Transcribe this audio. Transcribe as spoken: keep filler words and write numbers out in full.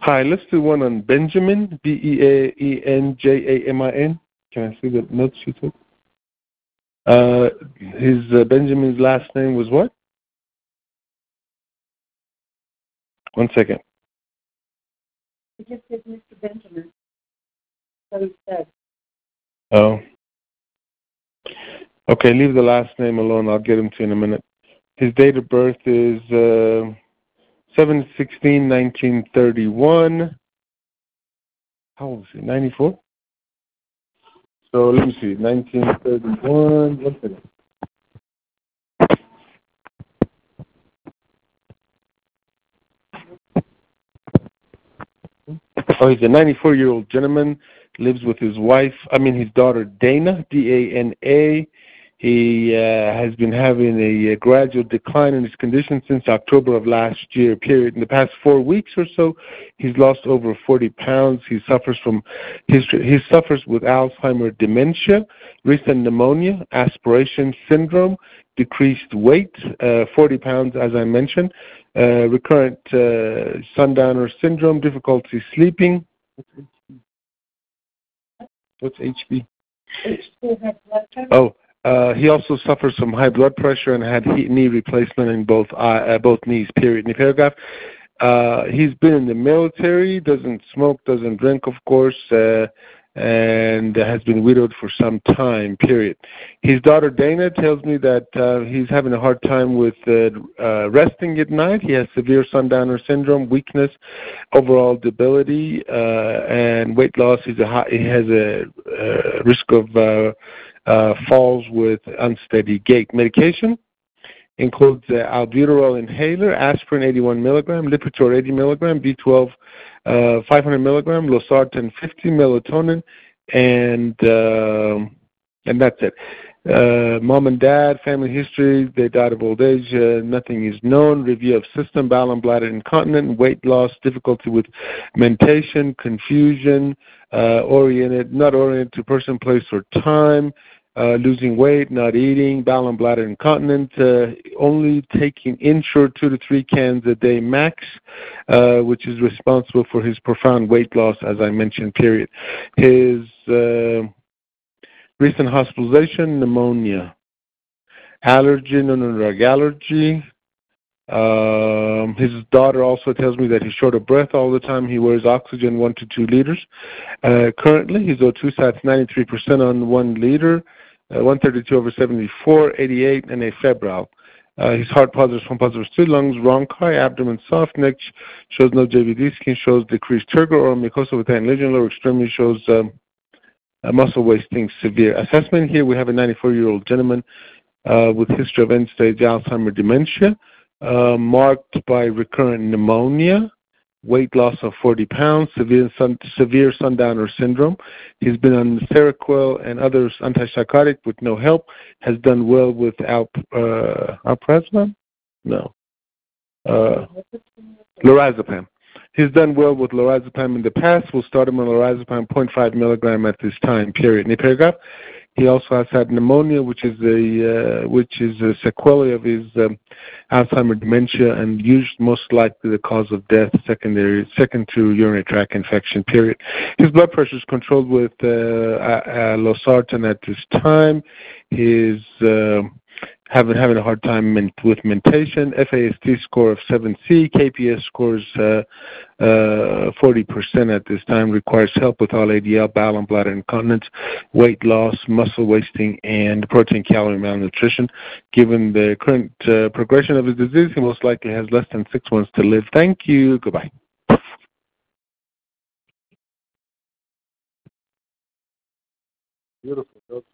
Hi, let's do one on Benjamin, B E A E N J A M I N. Can I see the notes you took? Uh, his uh, Benjamin's last name was what? One second. It just says Mister Benjamin. So he said. Oh. Okay, leave the last name alone. I'll get him to you in a minute. His date of birth is uh, seven sixteen nineteen thirty-one. How old is he? ninety-four? So let me see. nineteen thirty-one. One second. Oh, he's a ninety-four-year-old gentleman, lives with his wife, I mean his daughter Dana, D A N A. He uh, has been having a, a gradual decline in his condition since October of last year, period. In the past four weeks or so, he's lost over forty pounds. He suffers from history. He suffers with Alzheimer's dementia, recent pneumonia, aspiration syndrome, decreased weight, uh, forty pounds as I mentioned, uh, recurrent uh, sundowner syndrome, difficulty sleeping. What's H B? Oh. Uh, he also suffers from high blood pressure and had knee replacement in both uh, both knees, period. In the paragraph, uh, he's been in the military, doesn't smoke, doesn't drink, of course, uh, and has been widowed for some time, period. His daughter Dana tells me that uh, he's having a hard time with uh, uh, resting at night. He has severe sundowner syndrome, weakness, overall debility, uh, and weight loss. He's a high, he has a uh, risk of uh, Uh, falls with unsteady gait. Medication includes uh, albuterol inhaler, aspirin eighty-one milligram, Lipitor eighty milligram, B twelve uh, five hundred milligram, losartan fifty, melatonin, and uh, and that's it. Uh, mom and dad, family history, they died of old age, uh, nothing is known. Review of system, bowel and bladder incontinent, weight loss, difficulty with mentation, confusion, uh, oriented, not oriented to person, place, or time, uh, losing weight, not eating, bowel and bladder incontinent, uh, only taking Ensure two to three cans a day max, uh, which is responsible for his profound weight loss, as I mentioned, period. His uh, recent hospitalization, pneumonia, allergy, no, no, drug allergy. Um, his daughter also tells me that he's short of breath all the time. He wears oxygen one to two liters. Uh, currently, his O two sat's ninety-three percent on one liter, uh, one thirty-two over seventy-four, eighty-eight, and a febrile. Uh, his heart positive, phone positive, two lungs, bronchi, abdomen soft, neck shows no J V D, skin shows decreased turgor or mucosa with hand lesion, lower extremity shows um, uh, muscle wasting severe. Assessment here, we have a ninety-four-year-old gentleman uh, with history of end-stage Alzheimer's dementia, uh, marked by recurrent pneumonia, weight loss of forty pounds, severe, sun, severe sundowner syndrome. He's been on Seroquel and other antipsychotic with no help, has done well with alp, uh, alprazolam? No. Uh, lorazepam. He's done well with lorazepam in the past. We'll start him on lorazepam zero point five milligram at this time, period. In the paragraph, he also has had pneumonia, which is a uh, which is a sequelae of his um, Alzheimer's dementia, and usually most likely the cause of death, secondary second to urinary tract infection. Period. His blood pressure is controlled with uh, uh, losartan at this time. His uh, having having a hard time with mentation. F A S T score of seven C. K P S scores uh, uh, forty percent at this time. Requires help with all A D L, bowel and bladder incontinence, weight loss, muscle wasting, and protein calorie malnutrition. Given the current uh, progression of his disease, he most likely has less than six months to live. Thank you. Goodbye. Beautiful.